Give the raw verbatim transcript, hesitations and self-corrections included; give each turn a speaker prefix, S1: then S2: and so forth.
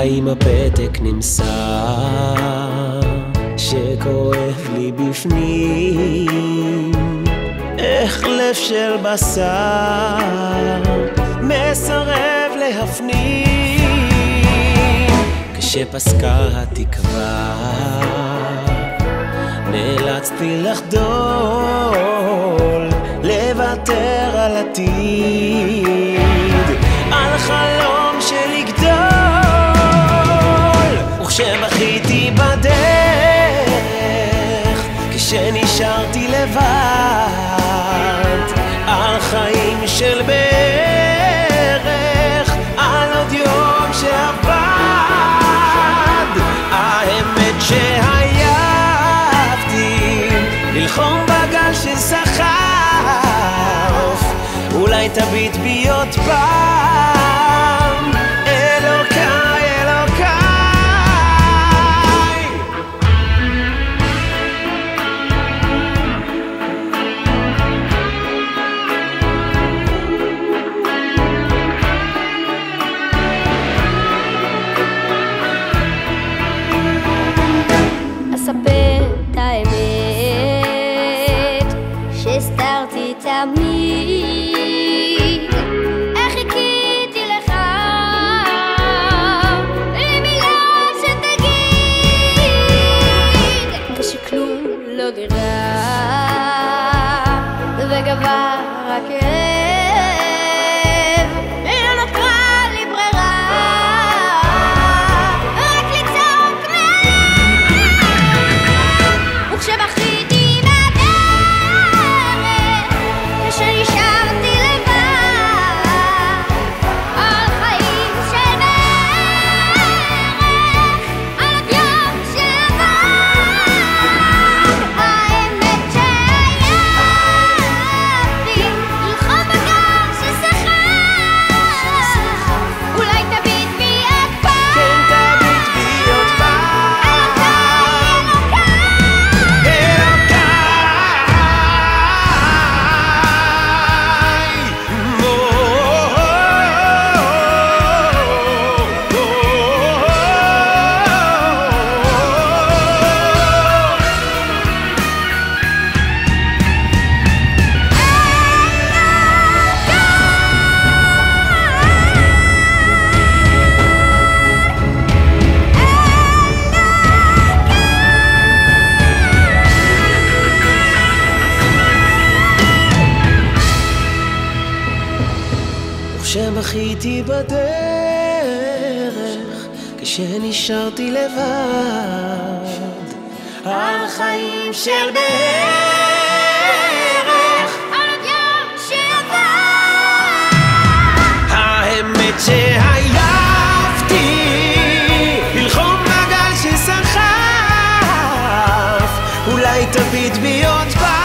S1: עם הפתק נמסר שכואב לי בפנים, איך לב של בשר מסרב להפנים. כשפסקה התקווה נאלצתי לחדול, לוותר על עתיד, על חלום של לגדול. וכשבכיתי בדרך, כשנשארתי לבד, על חיים של בערך, על עוד יום שעבד. האמת שהייבתי ללחום בגל שסחף, אולי תביט בי עוד פעם, אלוקיי, אלוקיי.
S2: אספר את האמת שהסתרתי תמיד, איך חיכיתי לך למילה שתגיד, כשכלום לא גירה וגבר רק כאב, לא נותרה לי ברירה רק לצעוק מהלב. וכשבכיתי בדרך, כשנשארתי לבד, על חיים של בערך, על עוד יום שעבד. האמת שהייבתי ללחום בגל שסחף, אולי תביט בי עוד פעם,
S1: כן, תביט בי עוד פעם. כשבכיתי בדרך, כשנשארתי לבד, על חיים של בערך,
S2: על עוד יום שעבד.
S1: האמת שהייבתי ללחום בגל שסחף, אולי תביט בי עוד פעם.